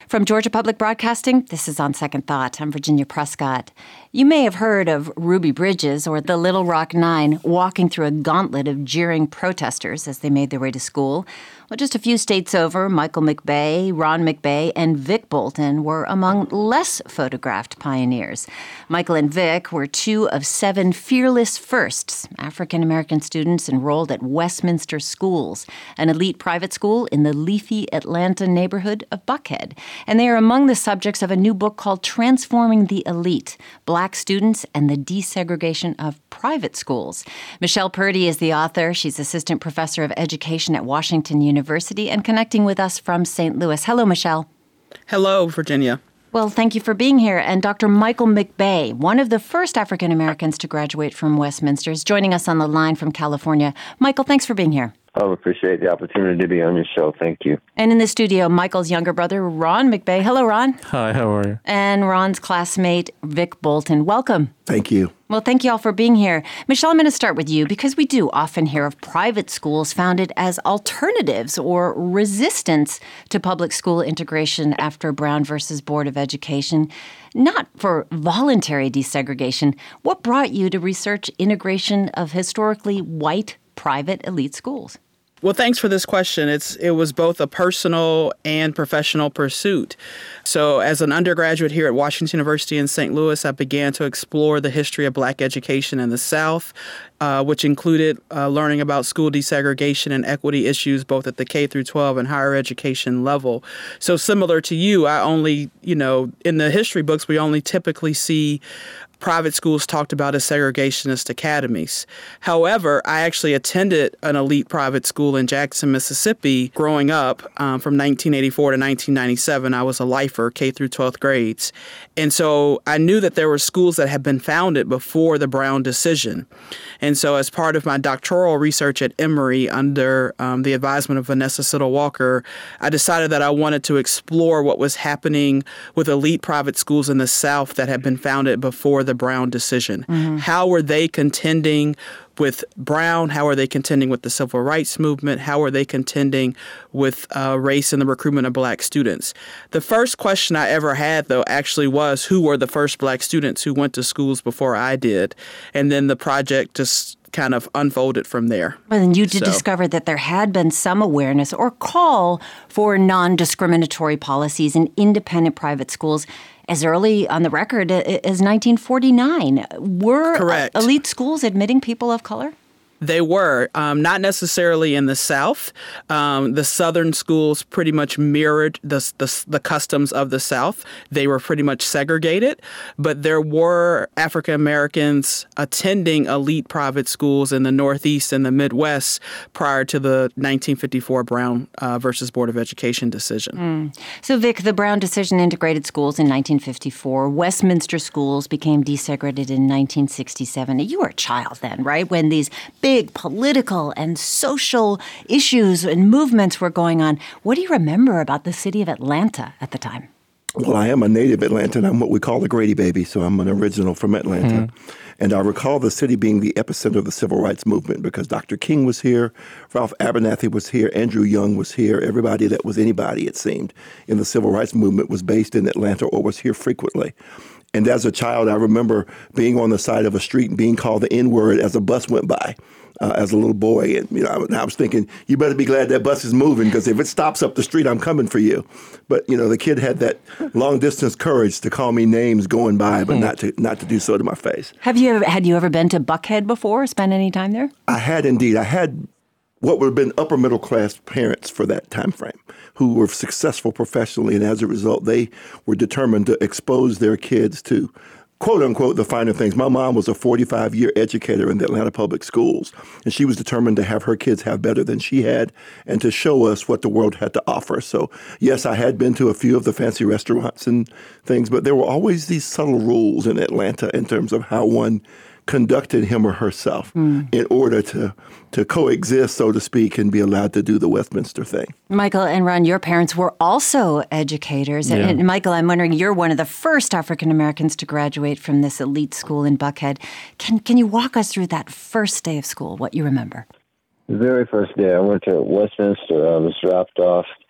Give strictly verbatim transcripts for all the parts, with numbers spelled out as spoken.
From Georgia Public Broadcasting, this is On Second Thought. I'm Virginia Prescott. You may have heard of Ruby Bridges or the Little Rock Nine walking through a gauntlet of jeering protesters as they made their way to school. Well, just a few states over, Michael McBay, Ron McBay, and Vic Bolton were among less photographed pioneers. Michael and Vic were two of seven fearless firsts, African-American students enrolled at Westminster Schools, an elite private school in the leafy Atlanta neighborhood of Buckhead. And they are among the subjects of a new book called Transforming the Elite, Black Students and the Desegregation of Private Schools. Michelle Purdy is the author. She's assistant professor of education at Washington University and connecting with us from Saint Louis. Hello, Michelle. Hello, Virginia. Well, thank you for being here. And Doctor Michael McBay, one of the first African Americans to graduate from Westminster, is joining us on the line from California. Michael, thanks for being here. I appreciate the opportunity to be on your show. Thank you. And in the studio, Michael's younger brother, Ron McBay. Hello, Ron. Hi, how are you? And Ron's classmate, Vic Bolton. Welcome. Thank you. Well, thank you all for being here. Michelle, I'm going to start with you because we do often hear of private schools founded as alternatives or resistance to public school integration after Brown versus Board of Education, not for voluntary desegregation. What brought you to research integration of historically white private elite schools? Well, thanks for this question. It's it was both a personal and professional pursuit. So as an undergraduate here at Washington University in Saint Louis, I began to explore the history of Black education in the South, uh, which included uh, learning about school desegregation and equity issues both at the K through twelve and higher education level. So similar to you, I only, you know, in the history books, we only typically see private schools talked about as segregationist academies. However, I actually attended an elite private school in Jackson, Mississippi growing up um, from nineteen eighty-four to nineteen ninety-seven. I was a lifer, K through twelfth grades. And so I knew that there were schools that had been founded before the Brown decision. And so as part of my doctoral research at Emory under um, the advisement of Vanessa Siddle Walker, I decided that I wanted to explore what was happening with elite private schools in the South that had been founded before the Brown decision. Mm-hmm. How were they contending with Brown? How are they contending with the civil rights movement? How are they contending with uh, race and the recruitment of Black students? The first question I ever had, though, actually was, who were the first Black students who went to schools before I did? And then the project just kind of unfolded from there. Well, and you did so. discover that there had been some awareness or call for non-discriminatory policies in independent private schools as early on the record as nineteen forty-nine. Were Correct. elite schools admitting people of color? They were, um, not necessarily in the South. Um, the Southern schools pretty much mirrored the, the the customs of the South. They were pretty much segregated, but there were African Americans attending elite private schools in the Northeast and the Midwest prior to the nineteen fifty-four Brown uh, versus Board of Education decision. Mm. So, Vic, the Brown decision integrated schools in nineteen fifty-four. Westminster schools became desegregated in nineteen sixty-seven. You were a child then, right, when these big Big political and social issues and movements were going on. What do you remember about the city of Atlanta at the time? Well, I am a native Atlantan. I'm what we call a Grady baby, so I'm an original from Atlanta. Mm-hmm. And I recall the city being the epicenter of the civil rights movement because Doctor King was here, Ralph Abernathy was here, Andrew Young was here. Everybody that was anybody, it seemed, in the civil rights movement was based in Atlanta or was here frequently. And as a child, I remember being on the side of a street and being called the N-word as a bus went by. Uh, as a little boy, and you know, I, I was thinking, you better be glad that bus is moving because if it stops up the street, I'm coming for you. But you know, the kid had that long distance courage to call me names going by, but not to not to do so to my face. Have you ever, had you ever been to Buckhead before? Spent any time there? I had indeed. I had what would have been upper middle class parents for that time frame who were successful professionally, and as a result, they were determined to expose their kids to, quote unquote, the finer things. My mom was a forty-five year educator in the Atlanta public schools, and she was determined to have her kids have better than she had and to show us what the world had to offer. So, yes, I had been to a few of the fancy restaurants and things, but there were always these subtle rules in Atlanta in terms of how one conducted him or herself mm. in order to to coexist, so to speak, and be allowed to do the Westminster thing. Michael and Ron, your parents were also educators. Yeah. And Michael, I'm wondering, you're one of the first African Americans to graduate from this elite school in Buckhead. Can can you walk us through that first day of school, what you remember? The very first day I went to Westminster, I was dropped off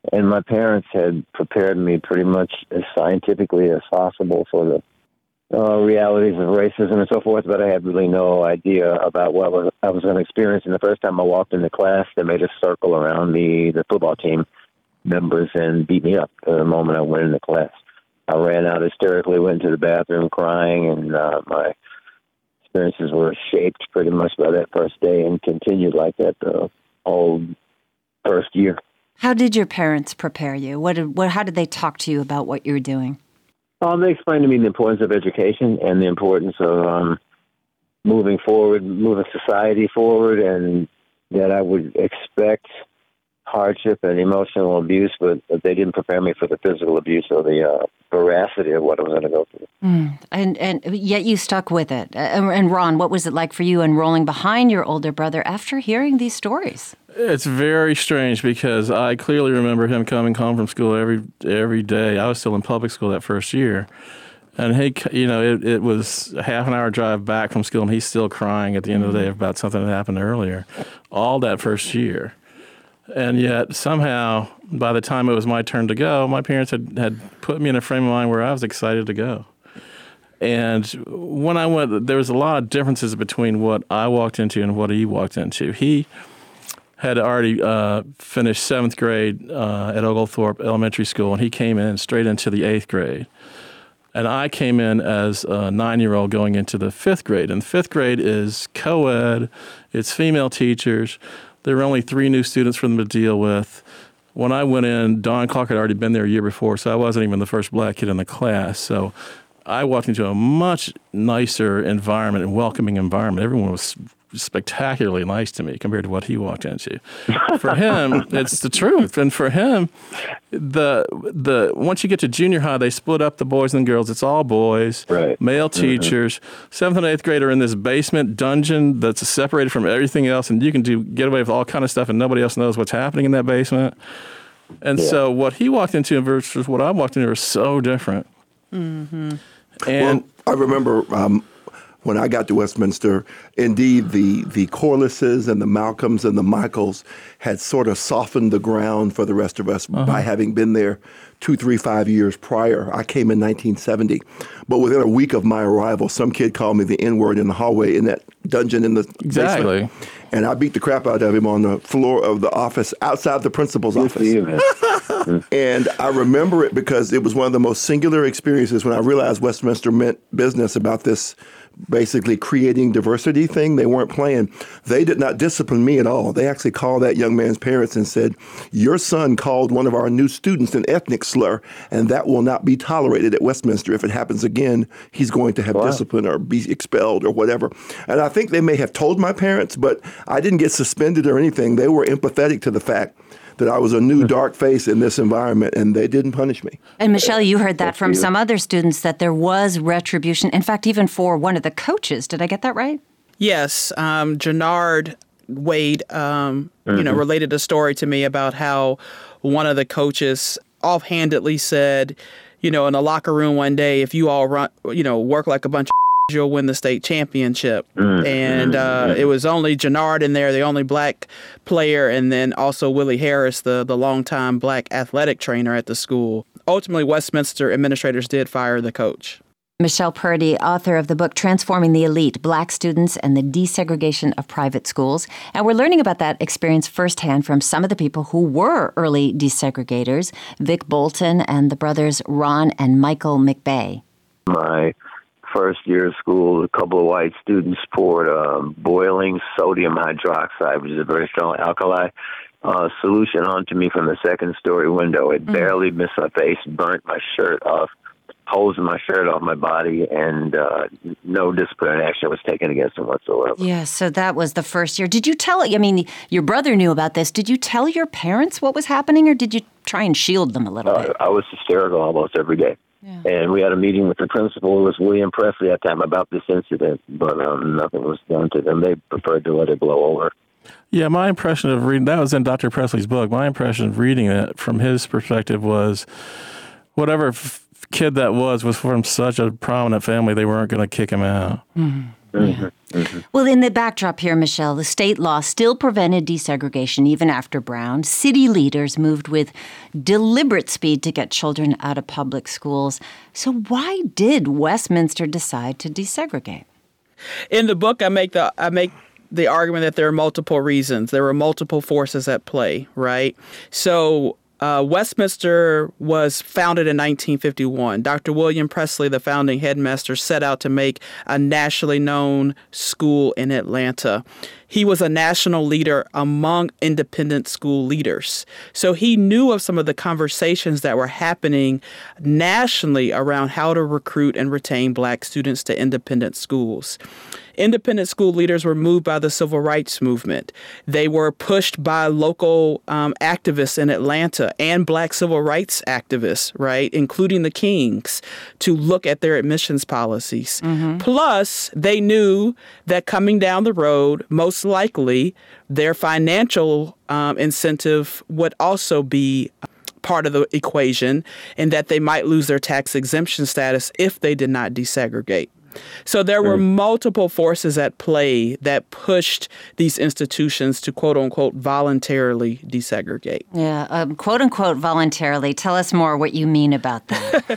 And my parents had prepared me pretty much as scientifically as possible for the uh, realities of racism and so forth, but I had really no idea about what was, I was going to experience. And the first time I walked into class, they made a circle around me, the football team members, and beat me up the moment I went into class. I ran out hysterically, went to the bathroom crying, and uh, my experiences were shaped pretty much by that first day and continued like that the whole first year. How did your parents prepare you? What did, what, how did they talk to you about what you were doing? Um, they explained to me the importance of education and the importance of um, moving forward, moving society forward, and that I would expect hardship and emotional abuse, but they didn't prepare me for the physical abuse or the uh, veracity of what I was going to go through. Mm. And and yet you stuck with it. Uh, and Ron, what was it like for you enrolling behind your older brother after hearing these stories? It's very strange because I clearly remember him coming home from school every every day. I was still in public school that first year. And he, you know, it, it was a half an hour drive back from school, and he's still crying at the end of the day about something that happened earlier, all that first year. And yet somehow, by the time it was my turn to go, my parents had, had put me in a frame of mind where I was excited to go. And when I went, there was a lot of differences between what I walked into and what he walked into. He had already uh, finished seventh grade uh, at Oglethorpe Elementary School, and he came in straight into the eighth grade. And I came in as a nine-year-old going into the fifth grade. And the fifth grade is co-ed. It's female teachers. There were only three new students for them to deal with. When I went in, Don Clark had already been there a year before, so I wasn't even the first black kid in the class. So I walked into a much nicer environment and welcoming environment. Everyone was spectacularly nice to me compared to what he walked into. For him, it's the truth. And for him, the the once you get to junior high, they split up the boys and girls. It's all boys, right. Male teachers. Mm-hmm. Seventh and eighth grade are in this basement dungeon that's separated from everything else, and you can do get away with all kind of stuff, and nobody else knows what's happening in that basement. And yeah. so what he walked into versus what I walked into are so different. Mm-hmm. And well, I remember um, when I got to Westminster, indeed, the, the Corlisses and the Malcolms and the Michaels had sort of softened the ground for the rest of us uh-huh. by having been there two, three, five years prior. I came in nineteen seventy. But within a week of my arrival, some kid called me the N-word in the hallway in that dungeon in the exactly. basement. And I beat the crap out of him on the floor of the office, outside the principal's Good office. You, and I remember it because it was one of the most singular experiences when I realized Westminster meant business about this basically creating diversity thing. They weren't playing. They did not discipline me at all. They actually called that young man's parents and said, your son called one of our new students an ethnic slur, and that will not be tolerated at Westminster. If it happens again, he's going to have wow. discipline or be expelled or whatever. And I think they may have told my parents, but I didn't get suspended or anything. They were empathetic to the fact that I was a new dark face in this environment, and they didn't punish me. And Michelle, you heard that from some other students, that there was retribution. In fact, even for one of the coaches. Did I get that right? Yes. Um, Jannard Wade, um, mm-hmm. you know, related a story to me about how one of the coaches offhandedly said, you know, in the locker room one day, if you all run, you know, work like a bunch of you'll win the state championship. Mm-hmm. And uh, it was only Jannard in there, the only black player, and then also Willie Harris, the, the longtime black athletic trainer at the school. Ultimately, Westminster administrators did fire the coach. Michelle Purdy, author of the book Transforming the Elite, Black Students and the Desegregation of Private Schools. And we're learning about that experience firsthand from some of the people who were early desegregators, Vic Bolton and the brothers Ron and Michael McBay. My first year of school, a couple of white students poured um, boiling sodium hydroxide, which is a very strong alkali, uh, solution onto me from the second story window. It mm. barely missed my face, burnt my shirt off, holes in my shirt off my body, and uh, no disciplinary action was taken against them whatsoever. Yeah, so that was the first year. Did you tell, I mean, your brother knew about this. Did you tell your parents what was happening, or did you try and shield them a little uh, bit? I was hysterical almost every day. Yeah. And we had a meeting with the principal, who was William Presley at that time, about this incident, but um, nothing was done to them. They preferred to let it blow over. Yeah, my impression of reading, that was in Doctor Presley's book, my impression of reading it from his perspective was whatever f- kid that was was from such a prominent family, they weren't going to kick him out. Mm-hmm. Mm-hmm. Yeah. Mm-hmm. Well, in the backdrop here, Michelle, the state law still prevented desegregation even after Brown. City leaders moved with deliberate speed to get children out of public schools. So why did Westminster decide to desegregate? In the book, I make the I make the argument that there are multiple reasons. There were multiple forces at play, right? So Uh, Westminster was founded in nineteen fifty-one. Doctor William Presley, the founding headmaster, set out to make a nationally known school in Atlanta. He was a national leader among independent school leaders. So he knew of some of the conversations that were happening nationally around how to recruit and retain Black students to independent schools. Independent school leaders were moved by the civil rights movement. They were pushed by local um, activists in Atlanta and Black civil rights activists, right, including the Kings, to look at their admissions policies. Mm-hmm. Plus, they knew that coming down the road, most likely, their financial um, incentive would also be part of the equation, and that they might lose their tax exemption status if they did not desegregate. So there were multiple forces at play that pushed these institutions to, quote unquote, voluntarily desegregate. Yeah, um, quote unquote, voluntarily. Tell us more what you mean about that.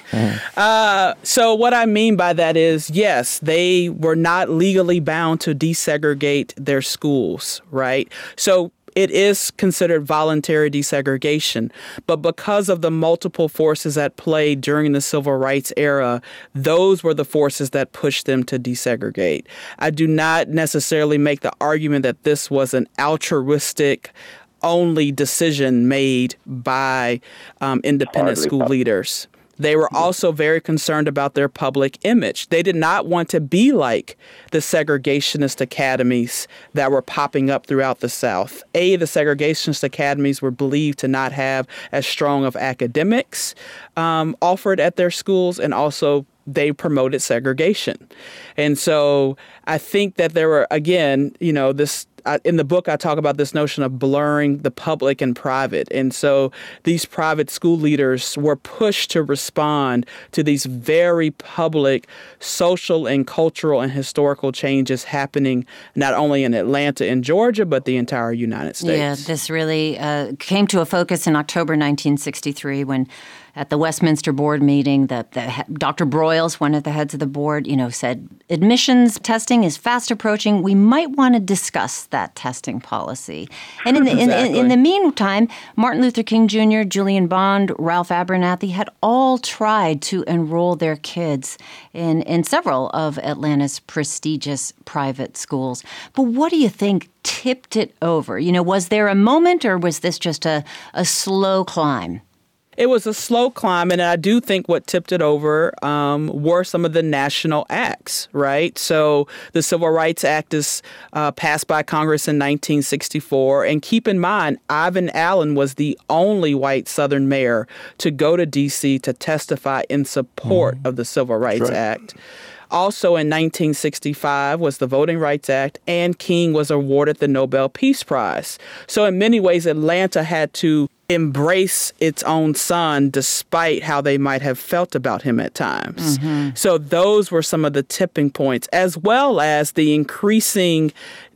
uh, so what I mean by that is, yes, they were not legally bound to desegregate their schools, right? So it is considered voluntary desegregation, but because of the multiple forces at play during the civil rights era, those were the forces that pushed them to desegregate. I do not necessarily make the argument that this was an altruistic only decision made by um, independent Hardly school possible. leaders. They were also very concerned about their public image. They did not want to be like the segregationist academies that were popping up throughout the South. A, the segregationist academies were believed to not have as strong of academics um, offered at their schools, and also they promoted segregation. And so I think that there were, again, you know, this I, in the book, I talk about this notion of blurring the public and private. And so these private school leaders were pushed to respond to these very public social and cultural and historical changes happening not only in Atlanta and Georgia, but the entire United States. Yeah, this really uh, came to a focus in October nineteen sixty-three when at the Westminster board meeting, the, the Doctor Broyles, one of the heads of the board, you know, said admissions testing is fast approaching. We might want to discuss that testing policy. And in the, exactly. in, in, in the meantime, Martin Luther King Junior, Julian Bond, Ralph Abernathy had all tried to enroll their kids in, in several of Atlanta's prestigious private schools. But what do you think tipped it over? You know, was there a moment, or was this just a, a slow climb? It was a slow climb, and I do think what tipped it over um, were some of the national acts, right? So the Civil Rights Act is uh, passed by Congress in nineteen sixty-four, and keep in mind, Ivan Allen was the only white Southern mayor to go to D C to testify in support mm-hmm. of the Civil Rights right. Act. Also in nineteen sixty-five was the Voting Rights Act, and King was awarded the Nobel Peace Prize. So in many ways, Atlanta had to embrace its own son despite how they might have felt about him at times. Mm-hmm. So those were some of the tipping points, as well as the increasing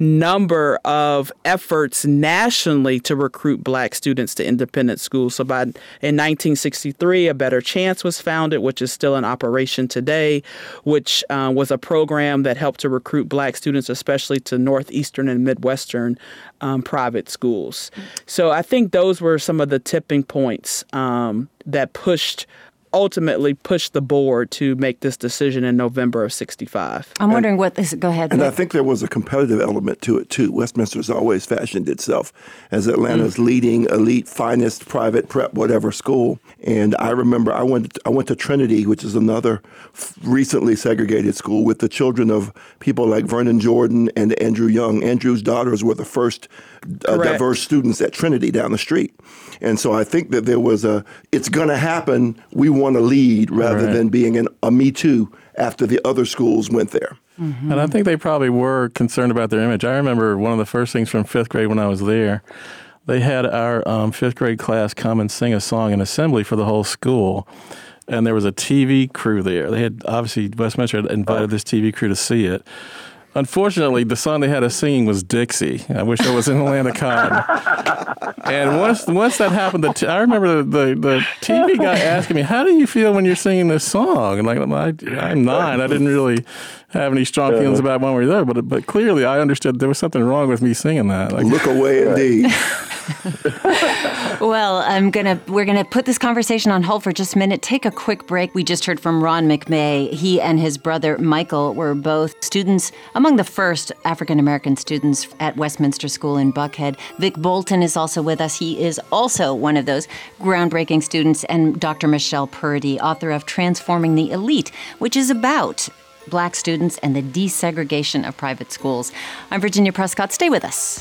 number of efforts nationally to recruit Black students to independent schools. So by in nineteen sixty-three, A Better Chance was founded, which is still in operation today, which uh, was a program that helped to recruit Black students, especially to Northeastern and Midwestern um, private schools. So I think those were some of the tipping points um, that pushed, ultimately pushed the board to make this decision in November of sixty-five. I'm wondering and, what this, go ahead. And I think there was a competitive element to it, too. Westminster's always fashioned itself as Atlanta's mm. leading, elite, finest, private, prep, whatever school. And I remember I went, I went to Trinity, which is another recently segregated school, with the children of people like Vernon Jordan and Andrew Young. Andrew's daughters were the first uh, diverse students at Trinity down the street. And so I think that there was a, it's going to happen, we want to lead, rather right. than being an, a Me Too after the other schools went there. Mm-hmm. And I think they probably were concerned about their image. I remember one of the first things from fifth grade when I was there, they had our um, fifth grade class come and sing a song in assembly for the whole school. And there was a T V crew there. They had, obviously, Westminster had invited this T V crew to see it. Unfortunately, the song they had us singing was Dixie. I wish I was in the land of cotton. And once once that happened, the t- I remember the, the, the T V guy asking me, how do you feel when you're singing this song? And like, I, I'm nine. I didn't really have any strong feelings about one way or the other, but, but clearly I understood there was something wrong with me singing that. Like, look away indeed. Well, I'm gonna we're gonna put this conversation on hold for just a minute. Take a quick break. We just heard from Ron McMay. He and his brother Michael were both students, among the first African American students at Westminster School in Buckhead. Vic Bolton is also with us. He is also one of those groundbreaking students, and Doctor Michelle Purdy, author of Transforming the Elite, which is about Black students and the desegregation of private schools. I'm Virginia Prescott. Stay with us.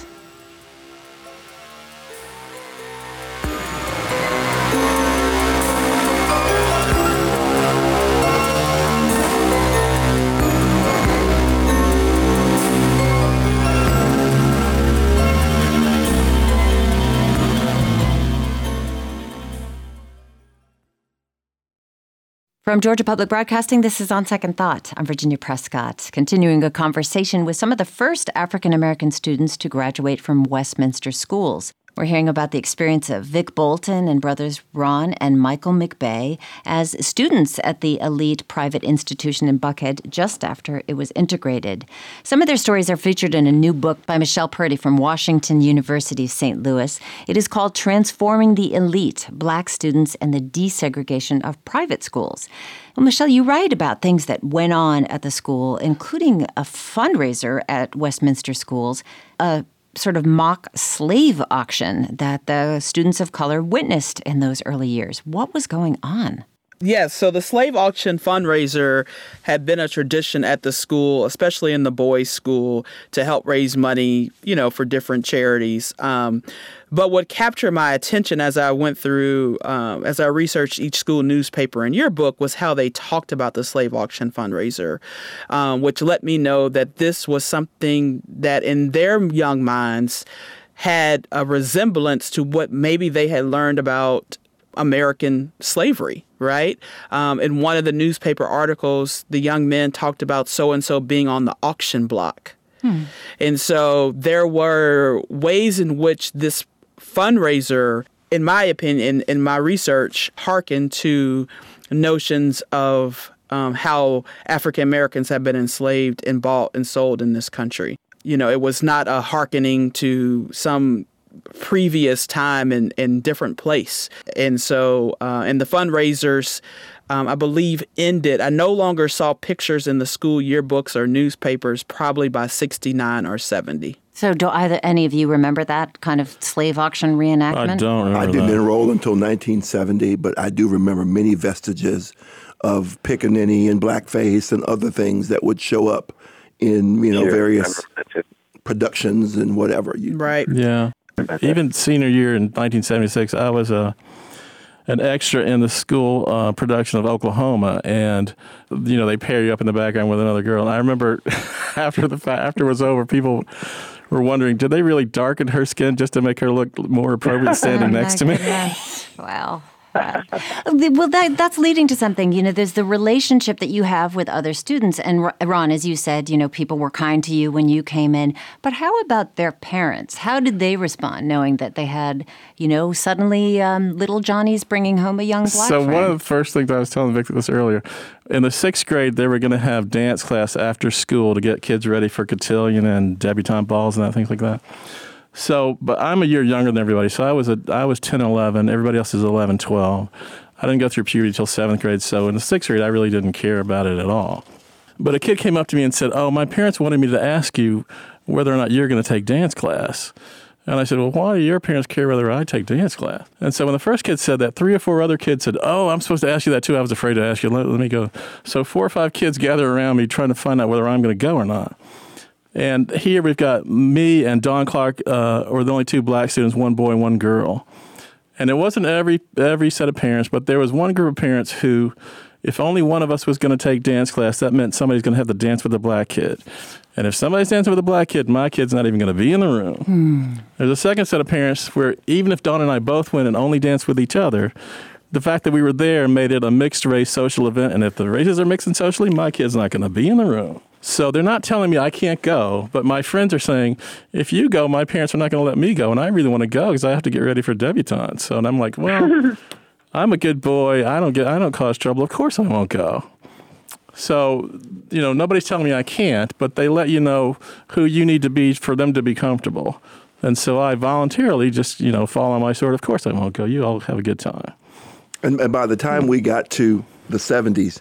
From Georgia Public Broadcasting, this is On Second Thought. I'm Virginia Prescott, continuing a conversation with some of the first African American students to graduate from Westminster schools. We're hearing about the experience of Vic Bolton and brothers Ron and Michael McBay as students at the elite private institution in Buckhead just after it was integrated. Some of their stories are featured in a new book by Michelle Purdy from Washington University, Saint Louis. It is called Transforming the Elite, Black Students and the Desegregation of Private Schools. Well, Michelle, you write about things that went on at the school, including a fundraiser at Westminster schools, a sort of mock slave auction that the students of color witnessed in those early years. What was going on? Yes, so the slave auction fundraiser had been a tradition at the school, especially in the boys' school, to help raise money, you know, for different charities. Um, but what captured my attention as I went through, um, as I researched each school newspaper in your book, was how they talked about the slave auction fundraiser, um, which let me know that this was something that in their young minds had a resemblance to what maybe they had learned about American slavery, right? Um, in one of the newspaper articles, the young men talked about so-and-so being on the auction block. Hmm. And so there were ways in which this fundraiser, in my opinion, in, in my research, hearkened to notions of um, how African Americans have been enslaved and bought and sold in this country. You know, it was not a hearkening to some previous time and in, in different place. And so, uh, and the fundraisers, um, I believe, ended. I no longer saw pictures in the school yearbooks or newspapers probably by sixty-nine or seventy. So do either any of you remember that kind of slave auction reenactment? I don't remember I didn't that. enroll until nineteen seventy, but I do remember many vestiges of Pickaninny and blackface and other things that would show up in, you know, Sure, various productions and whatever. You, Right. Yeah. Even senior year in nineteen seventy-six, I was a an extra in the school uh, production of Oklahoma, and you know they pair you up in the background with another girl. And I remember after the fa- after it was over, people were wondering, did they really darken her skin just to make her look more appropriate standing Oh, next to my me? goodness. Wow. Wow. Well, that, that's leading to something. You know, there's the relationship that you have with other students. And Ron, as you said, you know, people were kind to you when you came in. But how about their parents? How did they respond knowing that they had, you know, suddenly um, little Johnny's bringing home a young black So friend? one of the first things I was telling Victor this earlier, in the sixth grade, they were going to have dance class after school to get kids ready for cotillion and debutante balls and that, things like that. So, but I'm a year younger than everybody. So I was a, I was ten, eleven. Everybody else is eleven, twelve. I didn't go through puberty until seventh grade. So in the sixth grade, I really didn't care about it at all. But a kid came up to me and said, oh, my parents wanted me to ask you whether or not you're going to take dance class. And I said, well, why do your parents care whether I take dance class? And so when the first kid said that, three or four other kids said, oh, I'm supposed to ask you that too. I was afraid to ask you. Let, let me go. So four or five kids gather around me trying to find out whether I'm going to go or not. And here we've got me and Don Clark, uh, or the only two black students, one boy and one girl. And it wasn't every every set of parents, but there was one group of parents who, if only one of us was going to take dance class, that meant somebody's going to have to dance with a black kid. And if somebody's dancing with a black kid, my kid's not even going to be in the room. Hmm. There's a second set of parents where even if Don and I both went and only danced with each other, the fact that we were there made it a mixed race social event. And if the races are mixing socially, my kid's not going to be in the room. So they're not telling me I can't go, but my friends are saying, if you go, my parents are not going to let me go, and I really want to go because I have to get ready for debutante. So, and I'm like, well, I'm a good boy. I don't get, I don't cause trouble. Of course I won't go. So, you know, nobody's telling me I can't, but they let you know who you need to be for them to be comfortable. And so I voluntarily just, you know, fall on my sword. Of course I won't go. You all have a good time. And, and by the time we got to the seventies,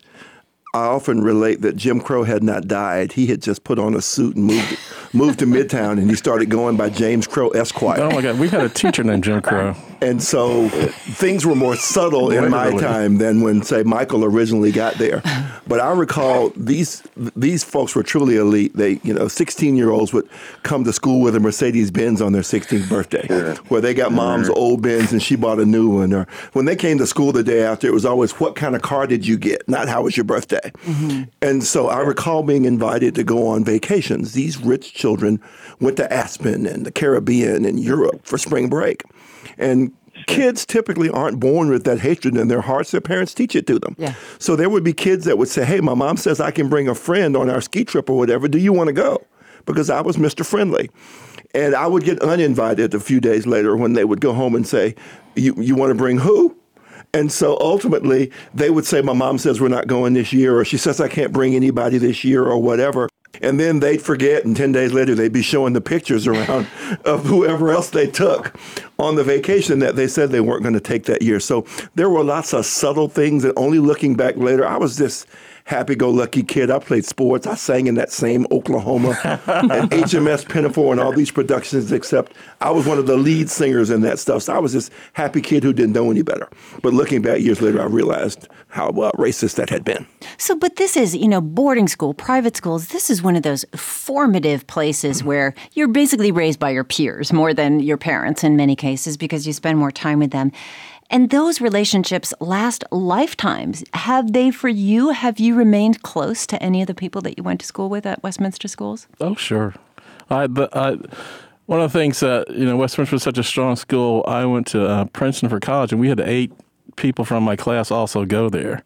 I often relate that Jim Crow had not died. He had just put on a suit and moved moved to Midtown, and he started going by James Crow Esquire. Oh, my God. We had a teacher named Jim Crow. And so things were more subtle in my Literally. time than when, say, Michael originally got there. But I recall these these folks were truly elite. They, you know, sixteen-year-olds would come to school with a Mercedes-Benz on their sixteenth birthday, where they got mom's old Benz and she bought a new one. Or when they came to school the day after, it was always, what kind of car did you get? Not how was your birthday? Mm-hmm. And so I recall being invited to go on vacations. These rich children went to Aspen and the Caribbean and Europe for spring break. And kids typically aren't born with that hatred in their hearts. Their parents teach it to them. Yeah. So there would be kids that would say, hey, my mom says I can bring a friend on our ski trip or whatever. Do you want to go? Because I was Mister Friendly. And I would get uninvited a few days later when they would go home and say, you, you want to bring who? And so ultimately, they would say, my mom says we're not going this year, or she says I can't bring anybody this year, or whatever. And then they'd forget, and ten days later, they'd be showing the pictures around of whoever else they took on the vacation that they said they weren't going to take that year. So there were lots of subtle things that only looking back later, I was this happy-go-lucky kid. I played sports. I sang in that same Oklahoma and H M S Pinafore and all these productions, except I was one of the lead singers in that stuff. So I was this happy kid who didn't know any better. But looking back years later, I realized how uh, racist that had been. So, but this is, you know, boarding school, private schools, this is one of those formative places where you're basically raised by your peers more than your parents in many cases because you spend more time with them. And those relationships last lifetimes. Have they, for you, have you remained close to any of the people that you went to school with at Westminster schools? Oh, sure. I, but I, one of the things that, you know, Westminster was such a strong school, I went to uh, Princeton for college, and we had eight people from my class also go there.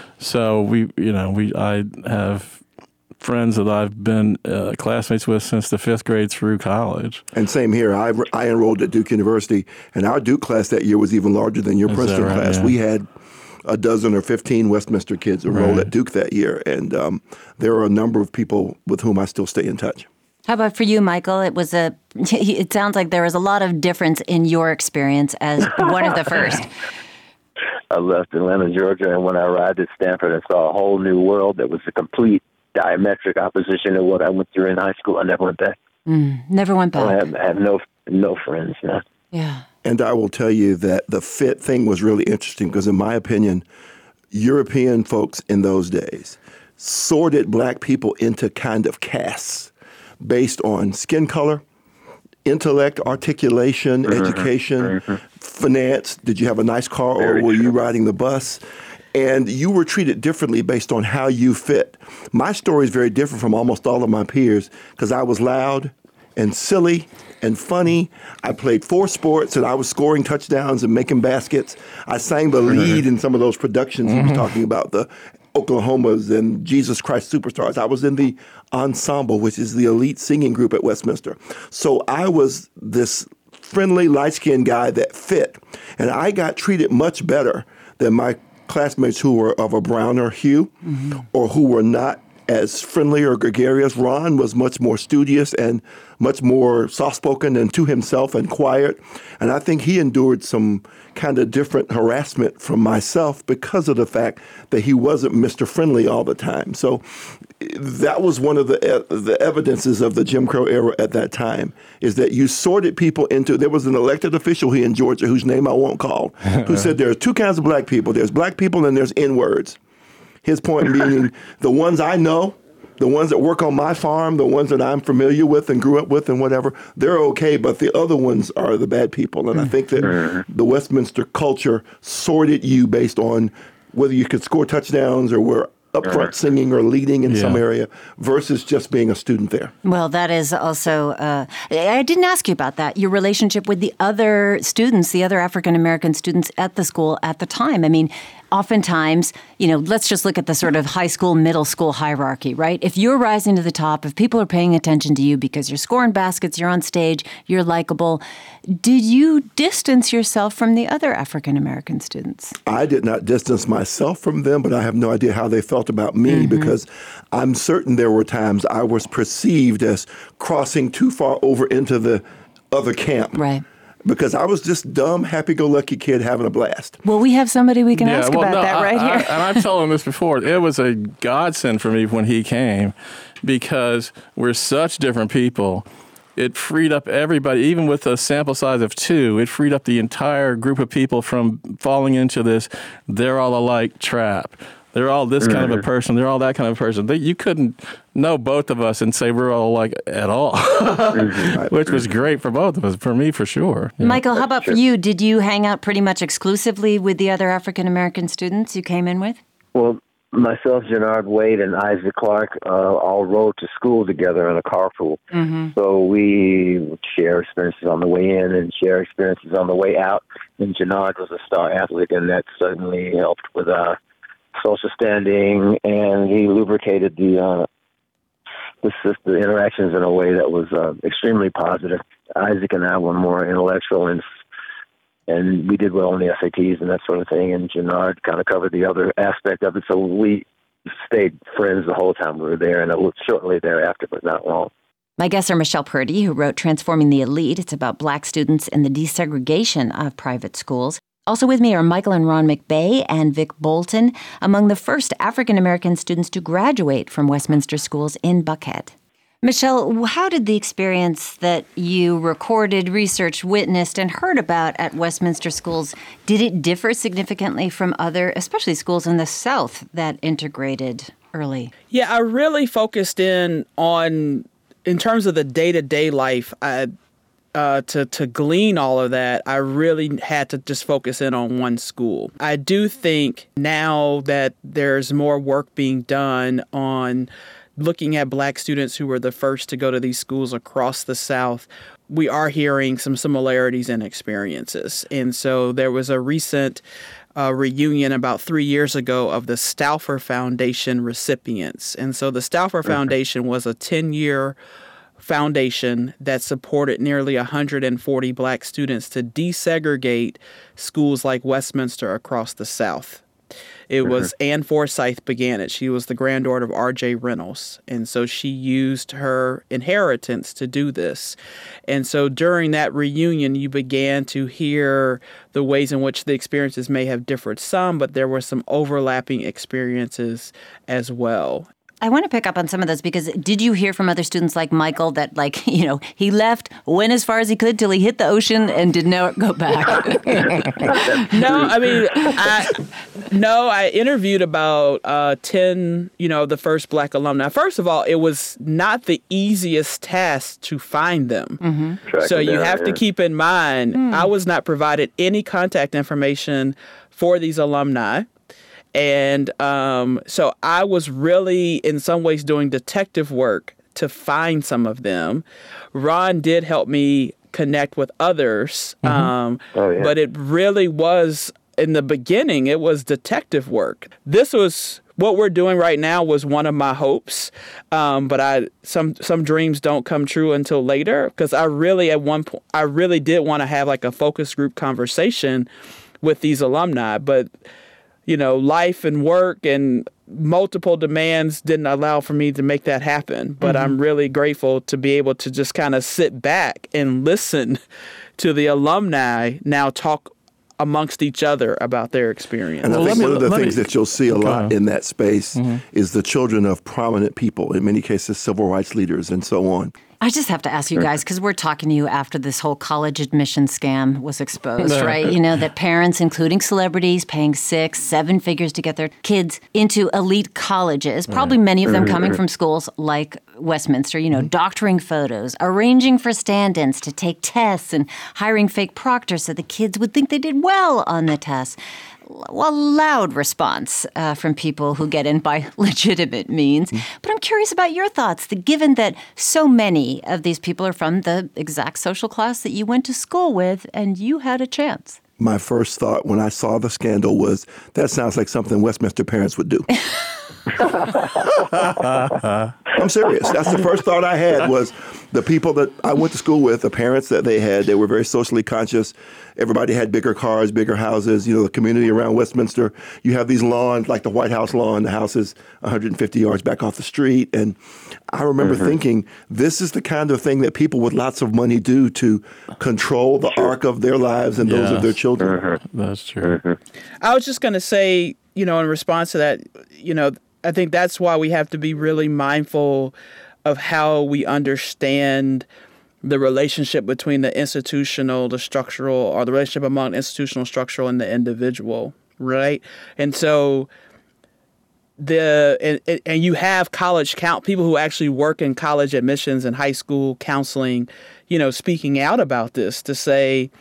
So we, you know, we, I have friends that I've been uh, classmates with since the fifth grade through college. And same here. I, I enrolled at Duke University, and our Duke class that year was even larger than your Is Princeton that right? class. Yeah. We had a dozen or fifteen Westminster kids enrolled Right. at Duke that year, and um, there are a number of people with whom I still stay in touch. How about for you, Michael? It was a. It sounds like there was a lot of difference in your experience as one of the first. I left Atlanta, Georgia, and when I arrived at Stanford, I saw a whole new world that was a complete diametric opposition to what I went through in high school. I never went back. Mm, never went back. I have, I have no no friends now. Yeah. And I will tell you that the fit thing was really interesting because, in my opinion, European folks in those days sorted black people into kind of castes based on skin color, intellect, articulation, mm-hmm. education, mm-hmm. finance. Did you have a nice car Very or were true. you riding the bus? And you were treated differently based on how you fit. My story is very different from almost all of my peers because I was loud and silly and funny. I played four sports and I was scoring touchdowns and making baskets. I sang the lead in some of those productions he was talking about, the Oklahomas and Jesus Christ Superstars. I was in the ensemble, which is the elite singing group at Westminster. So I was this friendly, light-skinned guy that fit. And I got treated much better than my classmates who were of a browner hue mm-hmm. or who were not as friendly or gregarious. Ron was much more studious and much more soft-spoken and to himself and quiet. And I think he endured some kind of different harassment from myself because of the fact that he wasn't Mister Friendly all the time. So that was one of the the evidences of the Jim Crow era at that time, is that you sorted people into, there was an elected official here in Georgia whose name I won't call, who said there are two kinds of black people. There's black people and there's N-words. His point being the ones I know, the ones that work on my farm, the ones that I'm familiar with and grew up with and whatever, they're okay, but the other ones are the bad people. And I think that the Westminster culture sorted you based on whether you could score touchdowns or were up front singing or leading in yeah. some area versus just being a student there. Well, that is also, uh, I didn't ask you about that, your relationship with the other students, the other African-American students at the school at the time. I mean, oftentimes, you know, let's just look at the sort of high school, middle school hierarchy, right? If you're rising to the top, if people are paying attention to you because you're scoring baskets, you're on stage, you're likable, did you distance yourself from the other African American students? I did not distance myself from them, but I have no idea how they felt about me mm-hmm. because I'm certain there were times I was perceived as crossing too far over into the other camp. Right. Because I was just dumb, happy-go-lucky kid having a blast. Well, we have somebody we can yeah, ask well, about no, that I, right I, here. And I've told him this before. It was a godsend for me when he came because we're such different people. It freed up everybody, even with a sample size of two, it freed up the entire group of people from falling into this they're all alike trap. They're all this mm-hmm. kind of a person. They're all that kind of a person. They, you couldn't know both of us and say we're all alike at all, which was great for both of us, for me for sure. Yeah. Michael, how about for you? Did you hang out pretty much exclusively with the other African-American students you came in with? Well, myself, Jannard Wade, and Isaac Clark uh, all rode to school together in a carpool. Mm-hmm. So we would share experiences on the way in and share experiences on the way out. And Jannard was a star athlete, and that certainly helped with our social standing, and he lubricated the, uh, the the interactions in a way that was uh, extremely positive. Isaac and I were more intellectual, and and we did well on the S A Ts and that sort of thing, and Jannard kind of covered the other aspect of it, so we stayed friends the whole time we were there, and it was shortly thereafter, but not long. My guests are Michelle Purdy, who wrote Transforming the Elite. It's about Black students and the desegregation of private schools. Also with me are Michael and Ron McBay and Vic Bolton, among the first African-American students to graduate from Westminster schools in Buckhead. Michelle, how did the experience that you recorded, researched, witnessed, and heard about at Westminster schools, did it differ significantly from other, especially schools in the South that integrated early? Yeah, I really focused in on, in terms of the day-to-day life, I Uh, to, to glean all of that, I really had to just focus in on one school. I do think now that there's more work being done on looking at Black students who were the first to go to these schools across the South, we are hearing some similarities in experiences. And so there was a recent uh, reunion about three years ago of the Stauffer Foundation recipients. And so the Stauffer Foundation was a ten-year foundation that supported nearly one hundred forty Black students to desegregate schools like Westminster across the South. It mm-hmm. was Ann Forsyth began it. She was the granddaughter of R J Reynolds. And so she used her inheritance to do this. And so during that reunion, you began to hear the ways in which the experiences may have differed some, but there were some overlapping experiences as well. I want to pick up on some of those because did you hear from other students like Michael that, like, you know, he left, went as far as he could till he hit the ocean and did not go back? No, I mean, I, no, I interviewed about uh, ten, you know, the first Black alumni. First of all, it was not the easiest task to find them. Mm-hmm. So you down, have yeah. to keep in mind, mm. I was not provided any contact information for these alumni. And um, so I was really, in some ways, doing detective work to find some of them. Ron did help me connect with others, mm-hmm. um, oh, yeah. but it really was, in the beginning, it was detective work. This was, what we're doing right now was one of my hopes, um, but I some some dreams don't come true until later, because I really, at one point, I really did want to have like a focus group conversation with these alumni, but you know, life and work and multiple demands didn't allow for me to make that happen. But mm-hmm. I'm really grateful to be able to just kind of sit back and listen to the alumni now talk amongst each other about their experience. And I well, think me, one of the things me, that you'll see a lot okay. in that space mm-hmm. is the children of prominent people, in many cases civil rights leaders and so on. I just have to ask you guys, because we're talking to you after this whole college admission scam was exposed, right? You know, that parents, including celebrities, paying six, seven figures to get their kids into elite colleges, probably many of them coming from schools like Westminster, you know, doctoring photos, arranging for stand-ins to take tests, and hiring fake proctors so the kids would think they did well on the tests. Well, loud response uh, from people who get in by legitimate means. But I'm curious about your thoughts, the, given that so many of these people are from the exact social class that you went to school with and you had a chance. my first thought when I saw the scandal was, that sounds like something Westminster parents would do. I'm serious. That's the first thought I had was the people that I went to school with, the parents that they had, they were very socially conscious. Everybody had bigger cars, bigger houses. You know, the community around Westminster, you have these lawns, like the White House lawn, the house is one hundred fifty yards back off the street. And I remember mm-hmm. thinking, this is the kind of thing that people with lots of money do to control the arc of their lives and yes. those of their children. Mm-hmm. That's true. Mm-hmm. I was just going to say, you know, in response to that, you know, I think that's why we have to be really mindful of how we understand the relationship between the institutional, the structural, or the relationship among institutional, structural, and the individual, right? And so the and, and you have college count people who actually work in college admissions and high school counseling, you know, speaking out about this to say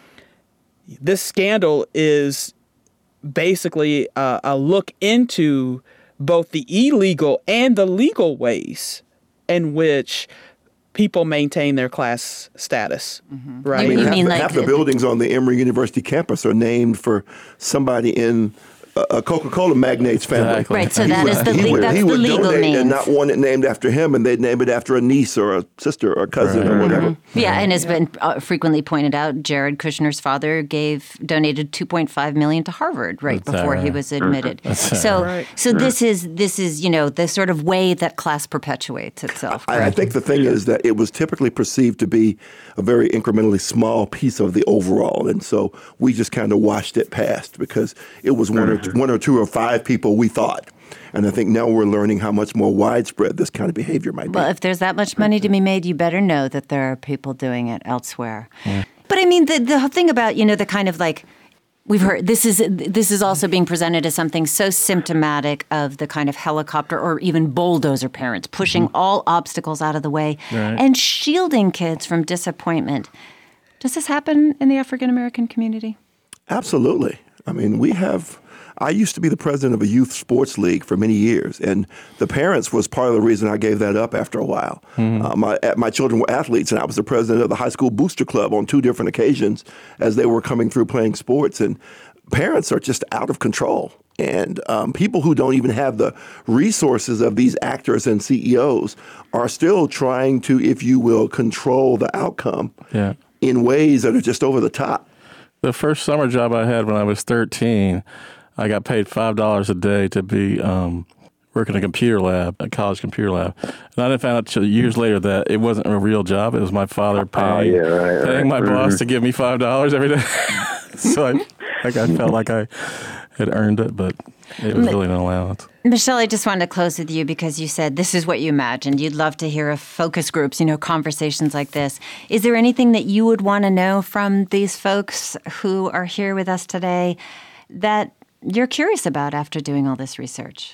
this scandal is basically a, a look into both the illegal and the legal ways in which people maintain their class status, mm-hmm. right? I mean, you half, mean the, like half the buildings on the Emory University campus are named for somebody in a Coca-Cola magnate's family. Exactly. Right, so he that would, is the, he le- would, that's he the would legal donate names. and not want it named after him, and they'd name it after a niece or a sister or a cousin right. or whatever. Mm-hmm. Yeah, and has been uh, frequently pointed out, Jared Kushner's father gave donated two point five million dollars to Harvard right That's before right. he was admitted. That's so, right. so this is this is you know the sort of way that class perpetuates itself. I, I think the thing is that it was typically perceived to be a very incrementally small piece of the overall, and so we just kind of washed it past because it was one or one or two or five people we thought. And I think now we're learning how much more widespread this kind of behavior might be. Well, if there's that much money to be made, you better know that there are people doing it elsewhere. Yeah. But I mean, the the thing about, you know, the kind of like, we've heard, this is this is also being presented as something so symptomatic of the kind of helicopter or even bulldozer parents pushing mm-hmm. all obstacles out of the way right. and shielding kids from disappointment. Does this happen in the African-American community? Absolutely. I mean, we have... I used to be the president of a youth sports league for many years, and the parents was part of the reason I gave that up after a while. Mm-hmm. Uh, my, my children were athletes, and I was the president of the high school booster club on two different occasions as they were coming through playing sports. And parents are just out of control. And um, people who don't even have the resources of these actors and C E Os are still trying to, if you will, control the outcome yeah. in ways that are just over the top. The first summer job I had when I was thirteen, I got paid five dollars a day to be um, working in a computer lab, a college computer lab. And I didn't find out until years later that it wasn't a real job. It was my father paying, oh, yeah, right, paying right. my Mm-hmm. boss to give me five dollars every day. So I, like I felt like I had earned it, but it was really an allowance. Michelle, I just wanted to close with you because you said this is what you imagined. You'd love to hear of focus groups, you know, conversations like this. Is there anything that you would want to know from these folks who are here with us today that you're curious about after doing all this research?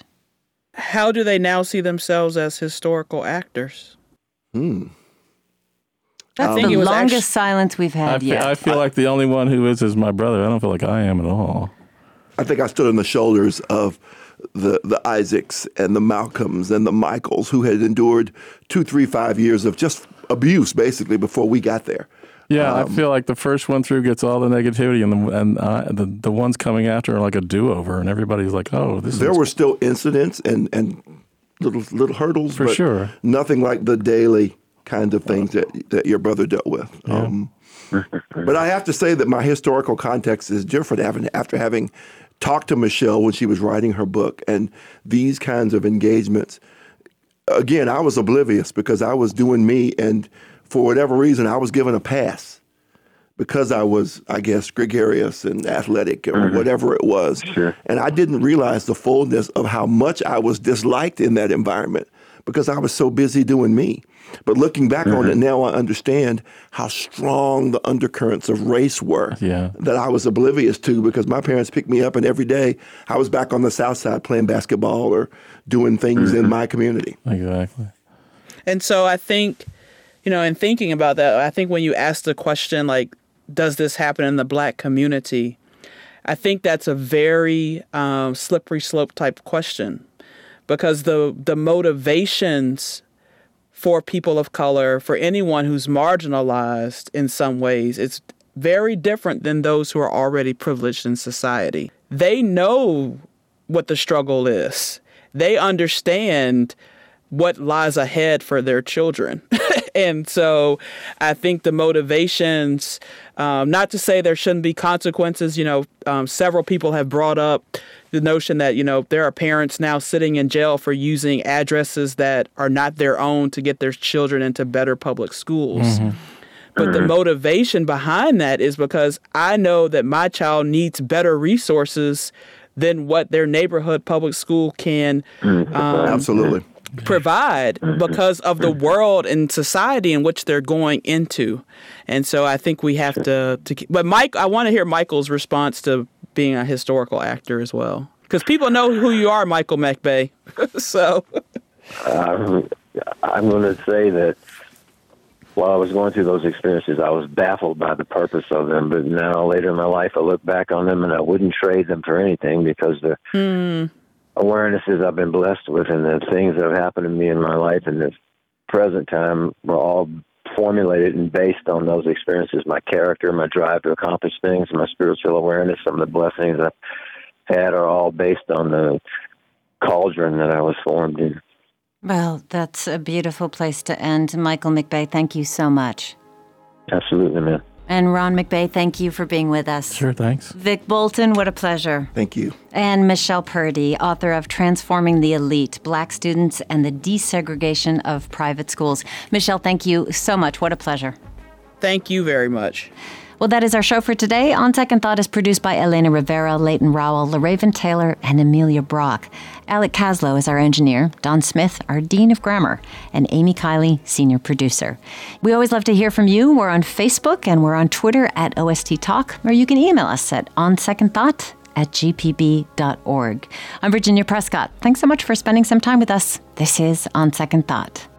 How do they now see themselves as historical actors? Hmm. That's I think the it was longest actu- silence we've had I feel, yet. I feel like the only one who is is my brother. I don't feel like I am at all. I think I stood on the shoulders of the the Isaacs and the Malcolms and the Michaels who had endured two, three, five years of just abuse, basically, before we got there. Yeah, Um, I feel like the first one through gets all the negativity, and the and uh, the the ones coming after are like a do-over, and everybody's like, "Oh, this." There is were still incidents and, and little little hurdles, For but sure. nothing like the daily kind of things that that your brother dealt with. Yeah. Um, but I have to say that my historical context is different after, after having talked to Michelle when she was writing her book, and these kinds of engagements. Again, I was oblivious because I was doing me, and for whatever reason, I was given a pass because I was, I guess, gregarious and athletic or mm-hmm. whatever it was. Sure. And I didn't realize the fullness of how much I was disliked in that environment because I was so busy doing me. But looking back mm-hmm. on it now, I understand how strong the undercurrents of race were Yeah. that I was oblivious to because my parents picked me up, and every day I was back on the South Side playing basketball or doing things mm-hmm. in my community. Exactly. And so I think, you know, in thinking about that, I think when you ask the question, like, does this happen in the Black community? I think that's a very um, slippery slope type question because the the motivations for people of color, for anyone who's marginalized in some ways, it's very different than those who are already privileged in society. They know what the struggle is. They understand what lies ahead for their children. And so I think the motivations, um, not to say there shouldn't be consequences, you know, um, several people have brought up the notion that, you know, there are parents now sitting in jail for using addresses that are not their own to get their children into better public schools. Mm-hmm. But the motivation behind that is because I know that my child needs better resources than what their neighborhood public school can um, absolutely provide because of the world and society in which they're going into. And so I think we have to, to but Mike, I want to hear Michael's response to being a historical actor as well. Because people know who you are, Michael McBay. so uh, I'm going to say that while I was going through those experiences, I was baffled by the purpose of them. But now, later in my life, I look back on them and I wouldn't trade them for anything because the mm. awarenesses I've been blessed with and the things that have happened to me in my life in this present time were all formulated and based on those experiences. My character, my drive to accomplish things, my spiritual awareness, some of the blessings I've had are all based on the cauldron that I was formed in. Well, that's a beautiful place to end. Michael McBay, thank you so much. Absolutely, man. And Ron McBay, thank you for being with us. Sure, thanks. Vic Bolton, what a pleasure. Thank you. And Michelle Purdy, author of Transforming the Elite, Black Students and the Desegregation of Private Schools. Michelle, thank you so much. What a pleasure. Thank you very much. Well, that is our show for today. On Second Thought is produced by Elena Rivera, Leighton Rowell, LaRaven Taylor, and Amelia Brock. Alec Caslow is our engineer, Don Smith, our Dean of Grammar, and Amy Kiley, senior producer. We always love to hear from you. We're on Facebook and we're on Twitter at O S T Talk, or you can email us at onsecondthought at g p b dot org. I'm Virginia Prescott. Thanks so much for spending some time with us. This is On Second Thought.